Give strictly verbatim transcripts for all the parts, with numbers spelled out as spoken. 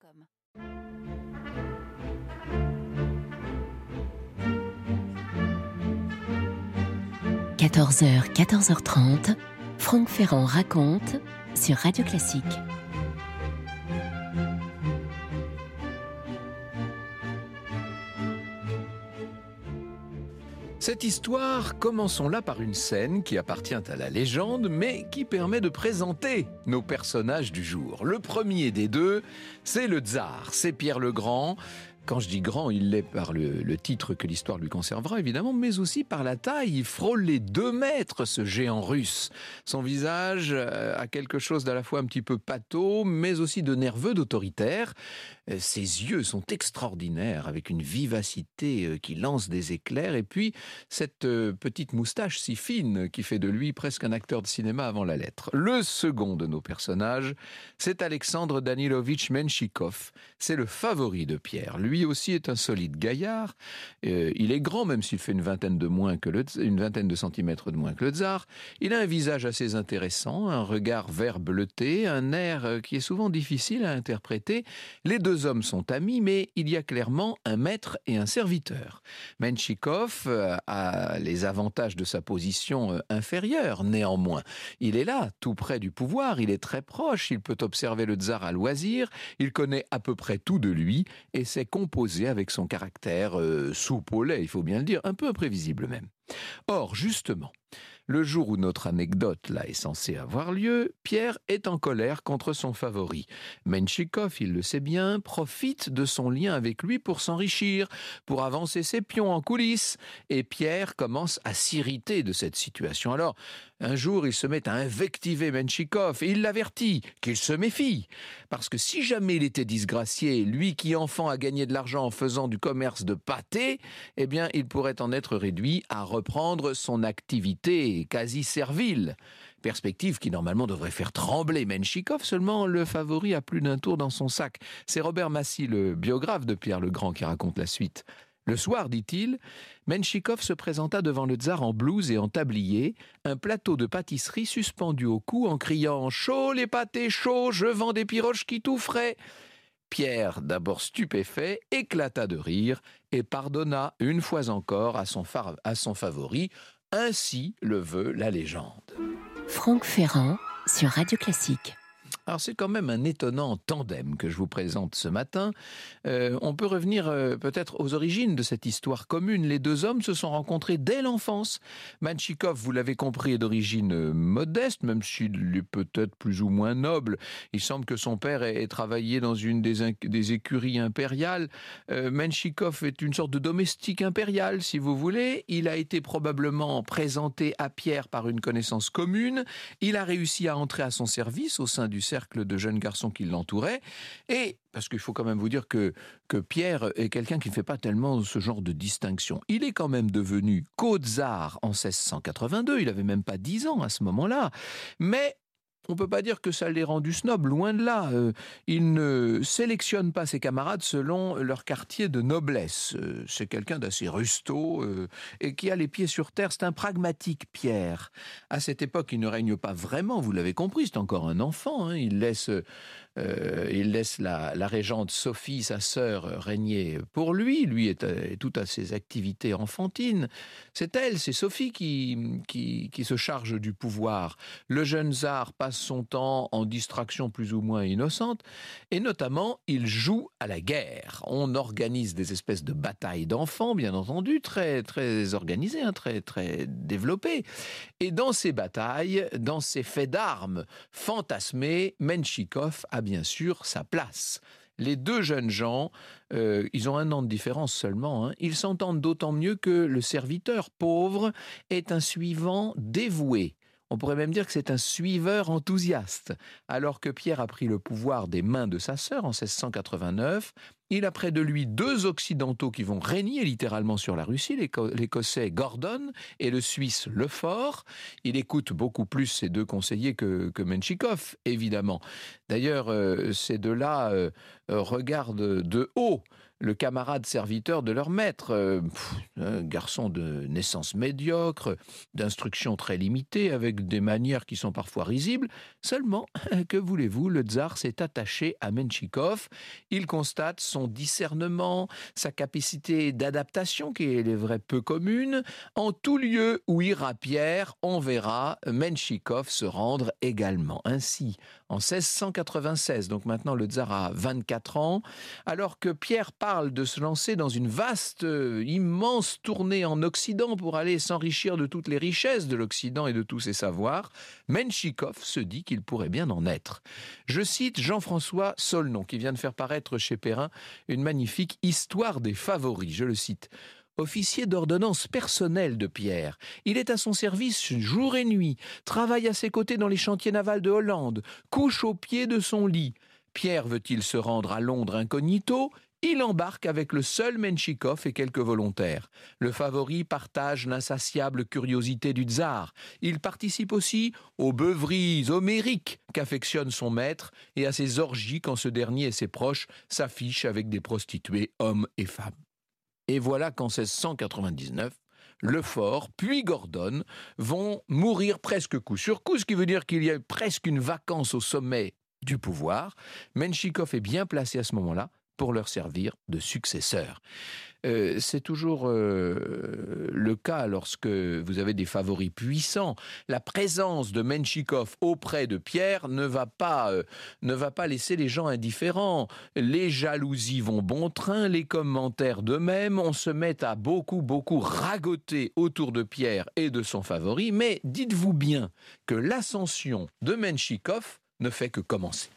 com. quatorze heures, quatorze heures trente, Franck Ferrand raconte sur Radio Classique. Cette histoire, commençons-la par une scène qui appartient à la légende, mais qui permet de présenter nos personnages du jour. Le premier des deux, c'est le tsar, c'est Pierre le Grand. Quand je dis grand, il l'est par le, le titre que l'histoire lui conservera, évidemment, mais aussi par la taille. Il frôle les deux mètres, ce géant russe. Son visage a quelque chose d'à la fois un petit peu pâteau, mais aussi de nerveux, d'autoritaire. Ses yeux sont extraordinaires, avec une vivacité qui lance des éclairs. Et puis, cette petite moustache si fine qui fait de lui presque un acteur de cinéma avant la lettre. Le second de nos personnages, c'est Alexandre Danilovitch Menchikov. C'est le favori de Pierre. Lui aussi est un solide gaillard. Euh, il est grand, même s'il fait une vingtaine de moins que le, une vingtaine de centimètres de moins que le tsar. Il a un visage assez intéressant, un regard vert bleuté, un air qui est souvent difficile à interpréter. Les deux hommes sont amis, mais il y a clairement un maître et un serviteur. Menchikov a les avantages de sa position inférieure, néanmoins. Il est là, tout près du pouvoir, il est très proche, il peut observer le tsar à loisir, il connaît à peu près tout de lui et sait composer avec son caractère euh, soupe au lait, il faut bien le dire, un peu imprévisible même. Or, justement, le jour où notre anecdote là est censée avoir lieu, Pierre est en colère contre son favori. Menchikov, il le sait bien, profite de son lien avec lui pour s'enrichir, pour avancer ses pions en coulisses. Et Pierre commence à s'irriter de cette situation. Alors, un jour, il se met à invectiver Menchikov et il l'avertit qu'il se méfie. Parce que si jamais il était disgracié, lui qui enfant a gagné de l'argent en faisant du commerce de pâté, eh bien, il pourrait en être réduit à reprendre son activité quasi servile. Perspective qui normalement devrait faire trembler Menchikov, seulement le favori a plus d'un tour dans son sac. C'est Robert Massy, le biographe de Pierre le Grand, qui raconte la suite. Le soir, dit-il, Menchikov se présenta devant le tsar en blouse et en tablier, un plateau de pâtisserie suspendu au cou en criant « Chaud les pâtés, chaud, je vends des pirochki tout frais !» Pierre, d'abord stupéfait, éclata de rire et pardonna une fois encore à son, fa- à son favori. Ainsi le veut la légende. Franck Ferrand sur Radio Classique. Alors c'est quand même un étonnant tandem que je vous présente ce matin. Euh, on peut revenir euh, peut-être aux origines de cette histoire commune. Les deux hommes se sont rencontrés dès l'enfance. Menchikov, vous l'avez compris, est d'origine euh, modeste, même s'il est peut-être plus ou moins noble. Il semble que son père ait, ait travaillé dans une des, inc- des écuries impériales. Euh, Menchikov est une sorte de domestique impérial, si vous voulez. Il a été probablement présenté à Pierre par une connaissance commune. Il a réussi à entrer à son service au sein du cercle de jeunes garçons qui l'entouraient. Et, parce qu'il faut quand même vous dire que, que Pierre est quelqu'un qui ne fait pas tellement ce genre de distinction. Il est quand même devenu co-tsar en seize cent quatre-vingt-deux. Il n'avait même pas dix ans à ce moment-là. Mais on ne peut pas dire que ça l'ait rendu snob, loin de là. Euh, il ne sélectionne pas ses camarades selon leur quartier de noblesse. Euh, c'est quelqu'un d'assez rusteau euh, et qui a les pieds sur terre. C'est un pragmatique, Pierre. À cette époque, il ne règne pas vraiment, vous l'avez compris, c'est encore un enfant. Hein. Il laisse... Euh, il laisse la, la régente Sophie, sa sœur, régner pour lui. Lui est, est tout à ses activités enfantines. C'est elle, c'est Sophie qui, qui, qui se charge du pouvoir. Le jeune tsar passe son temps en distraction plus ou moins innocente. Et notamment, il joue à la guerre. On organise des espèces de batailles d'enfants, bien entendu, très, très organisées, hein, très, très développées. Et dans ces batailles, dans ces faits d'armes fantasmés, Menchikov a bien sûr sa place. Les deux jeunes gens, euh, ils ont un an de différence seulement, hein, ils s'entendent d'autant mieux que le serviteur pauvre est un suivant dévoué. On pourrait même dire que c'est un suiveur enthousiaste. Alors que Pierre a pris le pouvoir des mains de sa sœur en seize cent quatre-vingt-neuf, il a près de lui deux occidentaux qui vont régner littéralement sur la Russie, l'Éco- l'Écossais Gordon et le Suisse Lefort. Il écoute beaucoup plus ces deux conseillers que, que Menchikov, évidemment. D'ailleurs, euh, ces deux-là euh, euh, regardent de haut le camarade serviteur de leur maître, euh, pff, un garçon de naissance médiocre, d'instruction très limitée, avec des manières qui sont parfois risibles. Seulement, que voulez-vous, le tsar s'est attaché à Menchikov. Il constate son discernement, sa capacité d'adaptation, qui est, il est vrai, peu commune. En tout lieu où ira Pierre, on verra Menchikov se rendre également. Ainsi, en seize cent quatre-vingt-seize, donc maintenant le tsar a vingt-quatre ans, alors que Pierre parle de se lancer dans une vaste, euh, immense tournée en Occident pour aller s'enrichir de toutes les richesses de l'Occident et de tous ses savoirs, Menchikov se dit qu'il pourrait bien en être. Je cite Jean-François Saulnon, qui vient de faire paraître chez Perrin une magnifique histoire des favoris. Je le cite. Officier d'ordonnance personnelle de Pierre, il est à son service jour et nuit, travaille à ses côtés dans les chantiers navals de Hollande, couche au pied de son lit. Pierre veut-il se rendre à Londres incognito ? Il embarque avec le seul Menchikov et quelques volontaires. Le favori partage l'insatiable curiosité du tsar. Il participe aussi aux beuveries homériques qu'affectionne son maître et à ses orgies quand ce dernier et ses proches s'affichent avec des prostituées, hommes et femmes. Et voilà qu'en seize cent quatre-vingt-dix-neuf, Lefort puis Gordon vont mourir presque coup sur coup, ce qui veut dire qu'il y a presque une vacance au sommet du pouvoir. Menchikov est bien placé à ce moment-là pour leur servir de successeur. Euh, c'est toujours euh, le cas lorsque vous avez des favoris puissants. La présence de Menchikov auprès de Pierre ne va pas, euh, ne va pas laisser les gens indifférents. Les jalousies vont bon train, les commentaires de même. On se met à beaucoup, beaucoup ragoter autour de Pierre et de son favori. Mais dites-vous bien que l'ascension de Menchikov ne fait que commencer.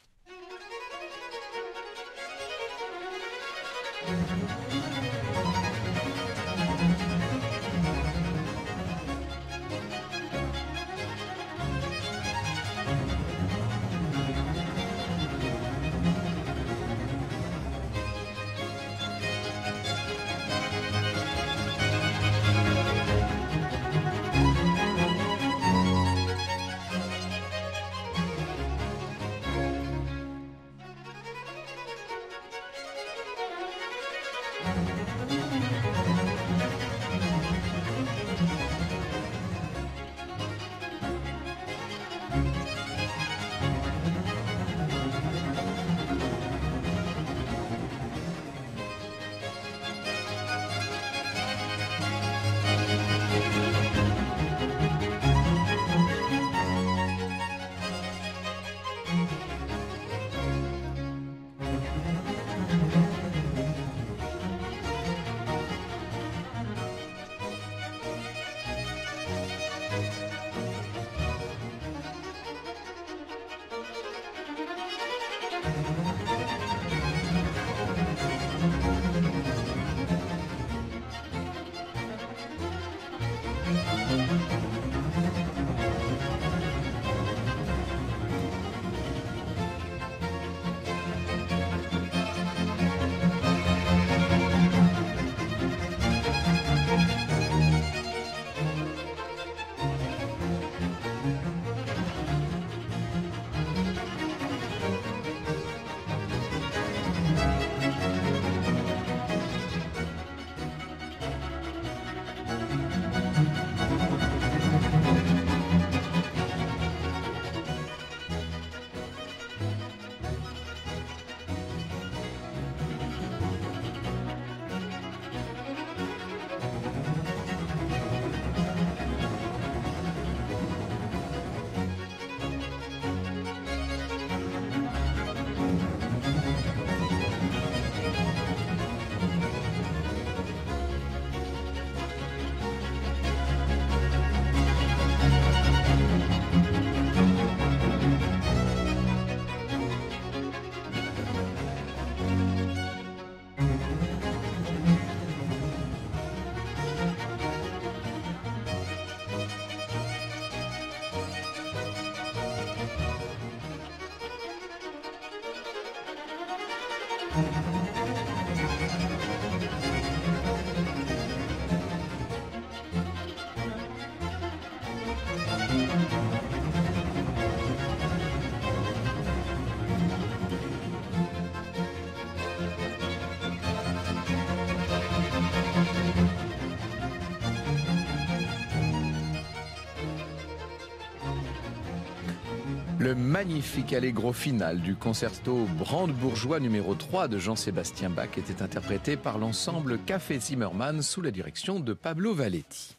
Le magnifique allegro final du concerto brandebourgeois numéro trois de Jean-Sébastien Bach était interprété par l'ensemble Café Zimmermann sous la direction de Pablo Valletti.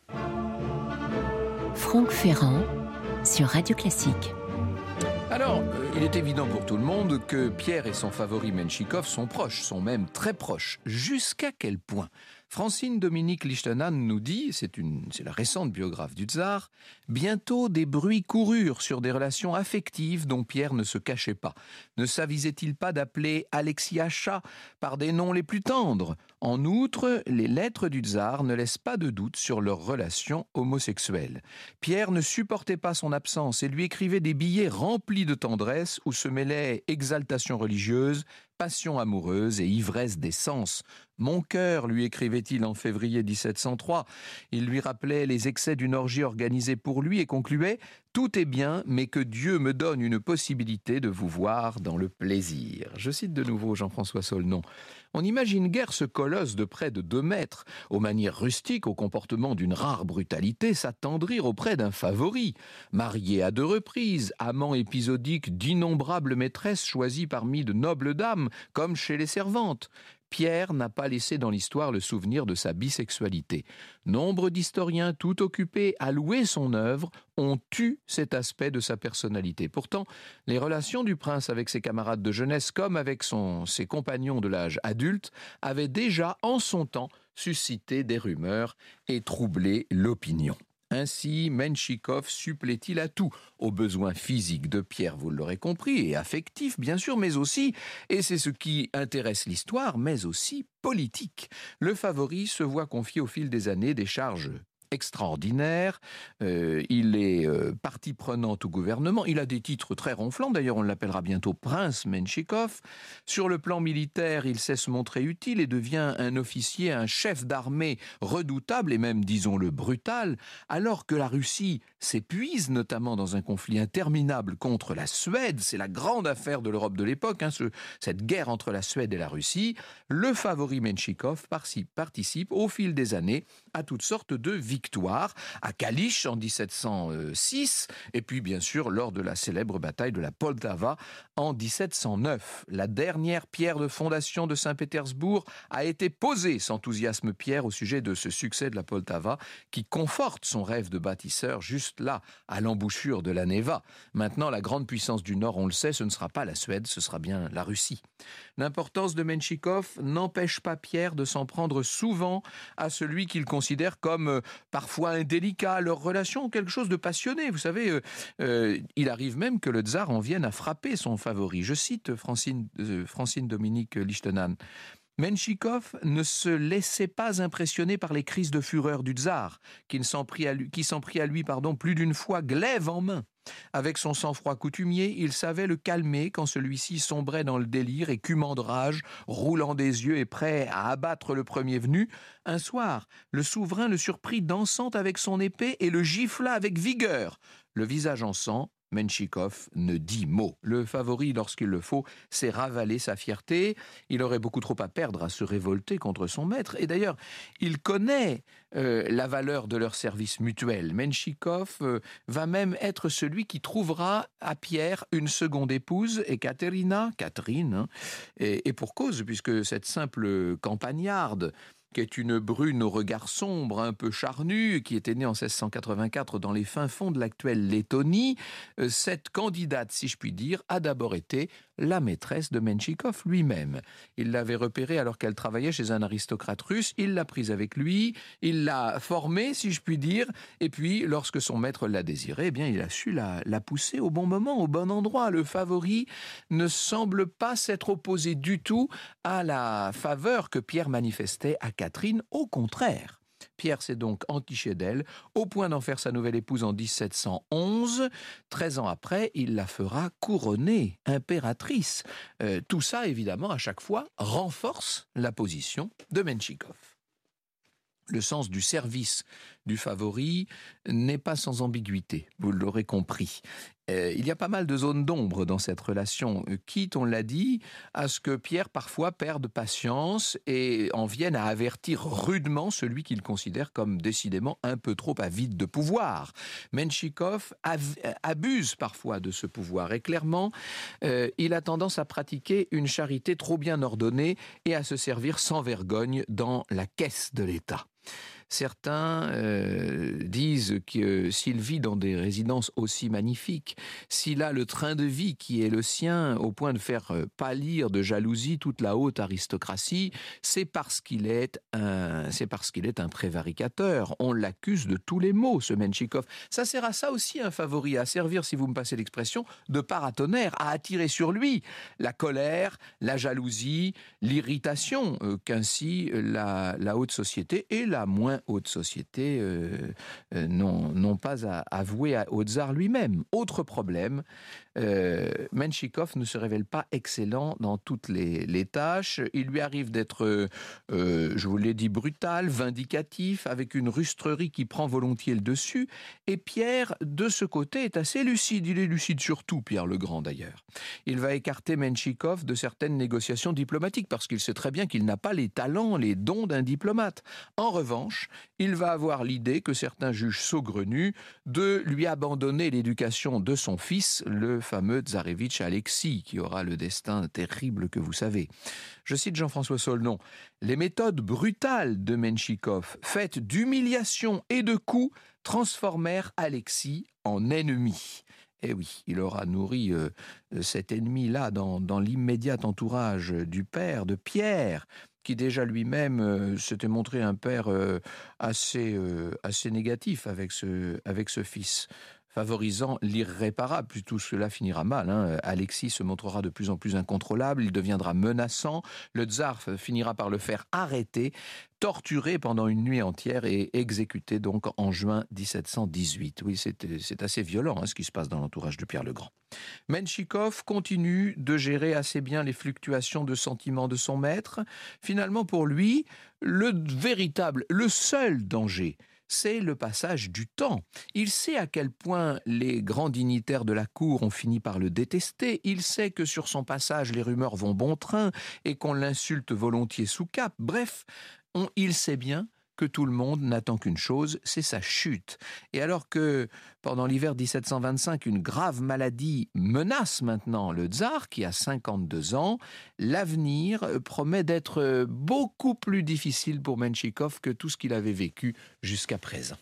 Franck Ferrand sur Radio Classique. Alors, euh, il est évident pour tout le monde que Pierre et son favori Menchikov sont proches, sont même très proches. Jusqu'à quel point ? Francine Dominique Lichtenhahn nous dit, c'est, une, c'est la récente biographe du tsar, bientôt des bruits coururent sur des relations affectives dont Pierre ne se cachait pas. Ne s'avisait-il pas d'appeler Alexiacha par des noms les plus tendres ? En outre, les lettres du tsar ne laissent pas de doute sur leurs relations homosexuelles. Pierre ne supportait pas son absence et lui écrivait des billets remplis de tendresse où se mêlaient exaltation religieuse, passion amoureuse et ivresse des sens. Mon cœur, lui écrivait-il en février dix-sept cent trois. Il lui rappelait les excès d'une orgie organisée pour lui et concluait « Tout est bien, mais que Dieu me donne une possibilité de vous voir dans le plaisir ». Je cite de nouveau Jean-François Saulnon. On n'imagine guère ce colosse de près de deux mètres, aux manières rustiques, au comportement d'une rare brutalité, s'attendrir auprès d'un favori. Marié à deux reprises, amant épisodique d'innombrables maîtresses choisies parmi de nobles dames, comme chez les servantes. Pierre n'a pas laissé dans l'histoire le souvenir de sa bisexualité. Nombre d'historiens, tout occupés à louer son œuvre, ont eu cet aspect de sa personnalité. Pourtant, les relations du prince avec ses camarades de jeunesse comme avec son, ses compagnons de l'âge adulte avaient déjà, en son temps, suscité des rumeurs et troublé l'opinion. Ainsi, Menchikov supplée-il à tout, aux besoins physiques de Pierre, vous l'aurez compris, et affectifs bien sûr, mais aussi, et c'est ce qui intéresse l'histoire, mais aussi politique. Le favori se voit confier au fil des années des charges extraordinaire, euh, il est euh, partie prenante au gouvernement, il a des titres très ronflants, d'ailleurs on l'appellera bientôt Prince Menchikov. Sur le plan militaire, il sait se montrer utile et devient un officier, un chef d'armée redoutable et même, disons-le, brutal, alors que la Russie s'épuise, notamment dans un conflit interminable contre la Suède, c'est la grande affaire de l'Europe de l'époque, hein, ce, cette guerre entre la Suède et la Russie. Le favori Menchikov participe au fil des années à toutes sortes de victoires. Victoire à Kalisz en dix-sept cent six et puis bien sûr lors de la célèbre bataille de la Poltava en dix-sept cent neuf. La dernière pierre de fondation de Saint-Pétersbourg a été posée, s'enthousiasme Pierre au sujet de ce succès de la Poltava qui conforte son rêve de bâtisseur juste là, à l'embouchure de la Neva. Maintenant, la grande puissance du Nord, on le sait, ce ne sera pas la Suède, ce sera bien la Russie. L'importance de Menchikov n'empêche pas Pierre de s'en prendre souvent à celui qu'il considère comme euh, parfois indélicat, leur relation quelque chose de passionné. Vous savez, euh, euh, il arrive même que le tsar en vienne à frapper son favori. Je cite Francine, euh, Francine Dominique Lichtenhahn. Menchikov ne se laissait pas impressionner par les crises de fureur du tsar, qui s'en prit à lui, qui s'en prit à lui pardon, plus d'une fois glaive en main. Avec son sang-froid coutumier, il savait le calmer quand celui-ci sombrait dans le délire, écumant de rage, roulant des yeux et prêt à abattre le premier venu. Un soir, le souverain le surprit dansant avec son épée et le gifla avec vigueur. Le visage en sang, Menchikov ne dit mot. Le favori, lorsqu'il le faut, sait ravaler sa fierté. Il aurait beaucoup trop à perdre à se révolter contre son maître. Et d'ailleurs, il connaît euh, la valeur de leur service mutuel. Menchikov euh, va même être celui qui trouvera à Pierre une seconde épouse, Ekaterina, Catherine, hein, et, et pour cause, puisque cette simple campagnarde, qui est une brune au regard sombre, un peu charnue, qui était née en seize cent quatre-vingt-quatre dans les fins fonds de l'actuelle Lettonie. Cette candidate, si je puis dire, a d'abord été la maîtresse de Menchikov lui-même. Il l'avait repérée alors qu'elle travaillait chez un aristocrate russe, il l'a prise avec lui, il l'a formée, si je puis dire, et puis, lorsque son maître l'a désirée, eh bien, il a su la, la pousser au bon moment, au bon endroit. Le favori ne semble pas s'être opposé du tout à la faveur que Pierre manifestait à Catherine, au contraire. Pierre s'est donc entiché d'elle, au point d'en faire sa nouvelle épouse en dix-sept cent onze. Treize ans après, il la fera couronner impératrice. Euh, tout ça, évidemment, à chaque fois, renforce la position de Menchikov. Le sens du service du favori n'est pas sans ambiguïté, vous l'aurez compris. Euh, il y a pas mal de zones d'ombre dans cette relation, quitte, on l'a dit, à ce que Pierre parfois perde patience et en vienne à avertir rudement celui qu'il considère comme décidément un peu trop avide de pouvoir. Menchikov av- abuse parfois de ce pouvoir et clairement, euh, il a tendance à pratiquer une charité trop bien ordonnée et à se servir sans vergogne dans la caisse de l'État. Certains euh, disent que s'il vit dans des résidences aussi magnifiques, s'il a le train de vie qui est le sien au point de faire pâlir de jalousie toute la haute aristocratie, c'est parce qu'il est un, c'est parce qu'il est un prévaricateur. On l'accuse de tous les maux, ce Menchikov. Ça sert à ça aussi, un favori, à servir, si vous me passez l'expression, de paratonnerre, à attirer sur lui la colère, la jalousie, l'irritation euh, qu'ainsi la, la haute société et la moins haute société euh, euh, n'ont, n'ont pas à avouer au tsar lui-même. Autre problème, euh, Menchikov ne se révèle pas excellent dans toutes les, les tâches. Il lui arrive d'être, euh, je vous l'ai dit, brutal, vindicatif, avec une rustrerie qui prend volontiers le dessus. Et Pierre, de ce côté, est assez lucide. Il est lucide sur tout, Pierre le Grand d'ailleurs. Il va écarter Menchikov de certaines négociations diplomatiques parce qu'il sait très bien qu'il n'a pas les talents, les dons d'un diplomate. En revanche, il va avoir l'idée que certains jugent saugrenus de lui abandonner l'éducation de son fils, le fameux tsarevitch Alexis, qui aura le destin terrible que vous savez. Je cite Jean-François Saulnon. « Les méthodes brutales de Menchikov, faites d'humiliation et de coups, transformèrent Alexis en ennemi. » Eh oui, il aura nourri euh, cet ennemi-là dans, dans l'immédiat entourage du père, de Pierre, qui déjà lui-même euh, s'était montré un père euh, assez, euh, assez négatif avec ce, avec ce fils, favorisant l'irréparable. Puis tout cela finira mal. Hein. Alexis se montrera de plus en plus incontrôlable, il deviendra menaçant, le tsar finira par le faire arrêter, torturé pendant une nuit entière et exécuté donc en juin dix-sept cent dix-huit. Oui, c'est, c'est assez violent hein, ce qui se passe dans l'entourage de Pierre le Grand. Menchikov continue de gérer assez bien les fluctuations de sentiments de son maître. Finalement, pour lui, le véritable, le seul danger, c'est le passage du temps. Il sait à quel point les grands dignitaires de la cour ont fini par le détester. Il sait que sur son passage, les rumeurs vont bon train et qu'on l'insulte volontiers sous cape. Bref, on, il sait bien que tout le monde n'attend qu'une chose, c'est sa chute. Et alors que, pendant l'hiver dix-sept cent vingt-cinq, une grave maladie menace maintenant le tsar, qui a cinquante-deux ans, l'avenir promet d'être beaucoup plus difficile pour Menchikov que tout ce qu'il avait vécu jusqu'à présent.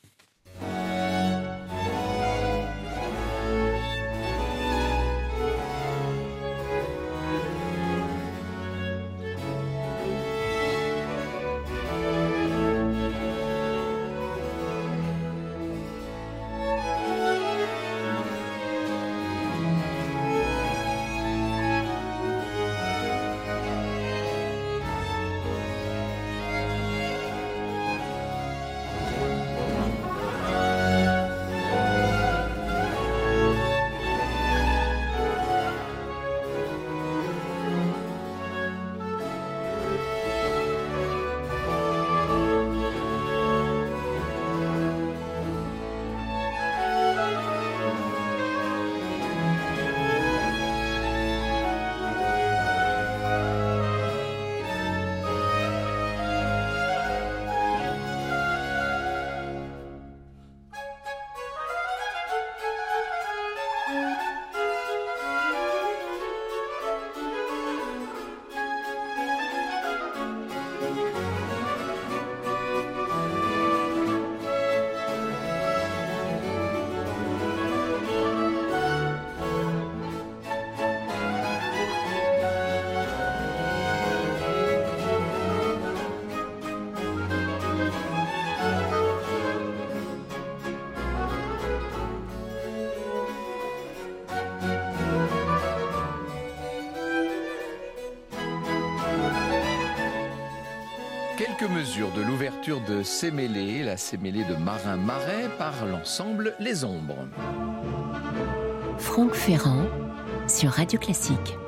Quelques mesures de l'ouverture de Sémélé, la Sémélé de Marin Marais, par l'ensemble Les Ombres. Franck Ferrand sur Radio Classique.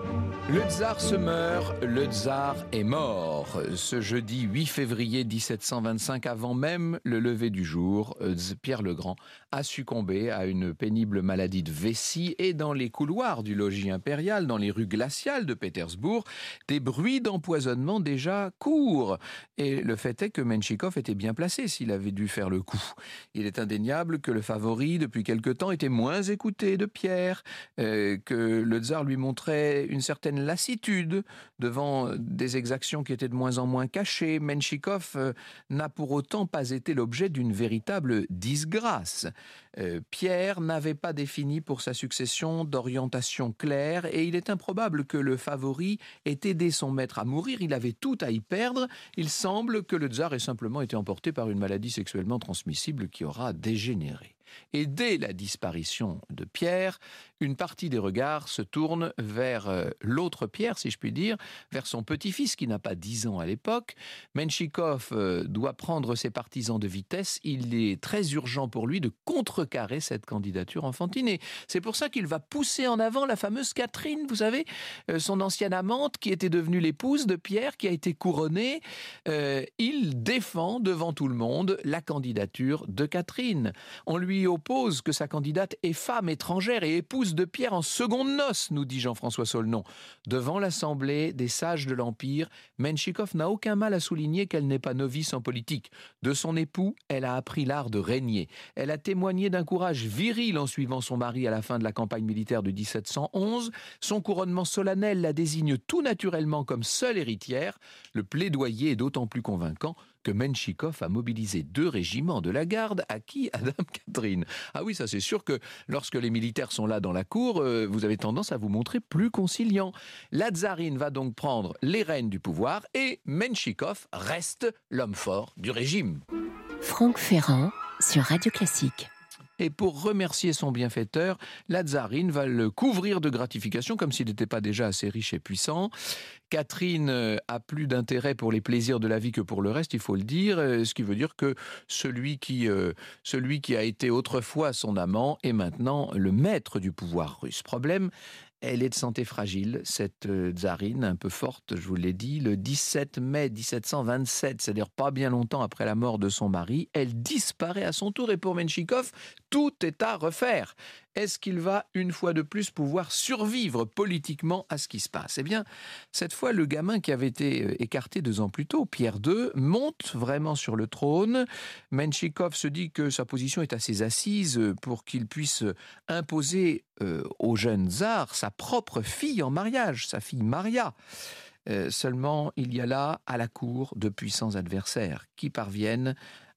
Le tsar se meurt, le tsar est mort. Ce jeudi huit février dix-sept cent vingt-cinq, avant même le lever du jour, Pierre le Grand a succombé à une pénible maladie de vessie et dans les couloirs du logis impérial, dans les rues glaciales de Pétersbourg, des bruits d'empoisonnement déjà courent. Et le fait est que Menchikov était bien placé s'il avait dû faire le coup. Il est indéniable que le favori, depuis quelque temps, était moins écouté de Pierre, euh, que le tsar lui montrait une certaine lassitude devant des exactions qui étaient de moins en moins cachées. Menchikov euh, n'a pour autant pas été l'objet d'une véritable disgrâce. Euh, Pierre n'avait pas défini pour sa succession d'orientation claire et il est improbable que le favori ait aidé son maître à mourir. Il avait tout à y perdre. Il semble que le tsar ait simplement été emporté par une maladie sexuellement transmissible qui aura dégénéré. Et dès la disparition de Pierre, une partie des regards se tourne vers euh, l'autre Pierre, si je puis dire, vers son petit-fils qui n'a pas dix ans à l'époque. Menchikov euh, doit prendre ses partisans de vitesse. Il est très urgent pour lui de contrecarrer cette candidature enfantinée. C'est pour ça qu'il va pousser en avant la fameuse Catherine, vous savez, euh, son ancienne amante qui était devenue l'épouse de Pierre, qui a été couronnée. Euh, il défend devant tout le monde la candidature de Catherine. On lui oppose que sa candidate est femme étrangère et épouse de Pierre en seconde noces, nous dit Jean-François Saulnon. Devant l'Assemblée des sages de l'Empire, Menchikov n'a aucun mal à souligner qu'elle n'est pas novice en politique. De son époux, elle a appris l'art de régner. Elle a témoigné d'un courage viril en suivant son mari à la fin de la campagne militaire de dix-sept cent onze. Son couronnement solennel la désigne tout naturellement comme seule héritière. Le plaidoyer est d'autant plus convaincant que Menchikov a mobilisé deux régiments de la garde acquis à Dame Catherine. Ah oui, ça c'est sûr que lorsque les militaires sont là dans la cour, euh, vous avez tendance à vous montrer plus conciliant. La tsarine va donc prendre les rênes du pouvoir et Menchikov reste l'homme fort du régime. Franck Ferrand sur Radio Classique. Et pour remercier son bienfaiteur, la tsarine va le couvrir de gratifications comme s'il n'était pas déjà assez riche et puissant. Catherine a plus d'intérêt pour les plaisirs de la vie que pour le reste, il faut le dire, ce qui veut dire que celui qui, euh, celui qui a été autrefois son amant est maintenant le maître du pouvoir russe. Problème, elle est de santé fragile, cette tsarine, un peu forte, je vous l'ai dit. Le dix-sept mai dix-sept cent vingt-sept, c'est-à-dire pas bien longtemps après la mort de son mari, elle disparaît à son tour et pour Menchikov, tout est à refaire. Est-ce qu'il va, une fois de plus, pouvoir survivre politiquement à ce qui se passe ? Eh bien, cette fois, le gamin qui avait été écarté deux ans plus tôt, Pierre deux, monte vraiment sur le trône. Menchikov se dit que sa position est assez assise pour qu'il puisse imposer euh, au jeune tsar sa propre fille en mariage, sa fille Maria. Euh, seulement, il y a là, à la cour, de puissants adversaires qui parviennent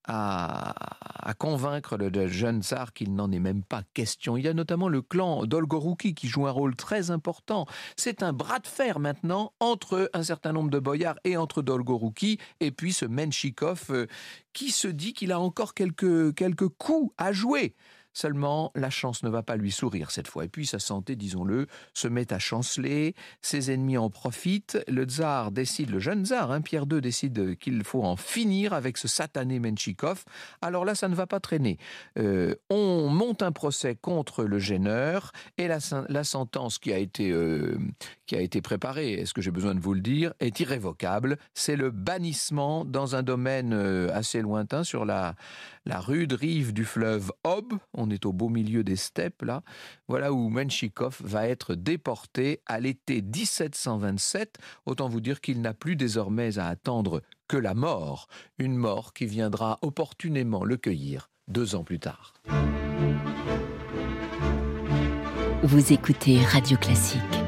À, à convaincre le, le jeune tsar qu'il n'en est même pas question. Il y a notamment le clan Dolgorouki qui joue un rôle très important. C'est un bras de fer maintenant entre un certain nombre de boyards et entre Dolgorouki et puis ce Menchikov euh, qui se dit qu'il a encore quelques, quelques coups à jouer. Seulement, la chance ne va pas lui sourire cette fois. Et puis, sa santé, disons-le, se met à chanceler. Ses ennemis en profitent. Le tsar décide, le jeune tsar, hein, Pierre deux, décide qu'il faut en finir avec ce satané Menchikov. Alors là, ça ne va pas traîner. Euh, on monte un procès contre le gêneur et la, la sentence qui a été, euh, qui a été préparée, est-ce que j'ai besoin de vous le dire, est irrévocable. C'est le bannissement dans un domaine euh, assez lointain sur la, la rude rive du fleuve Ob. On est au beau milieu des steppes, là. Voilà où Menchikov va être déporté à l'été dix-sept cent vingt-sept. Autant vous dire qu'il n'a plus désormais à attendre que la mort. Une mort qui viendra opportunément le cueillir deux ans plus tard. Vous écoutez Radio Classique.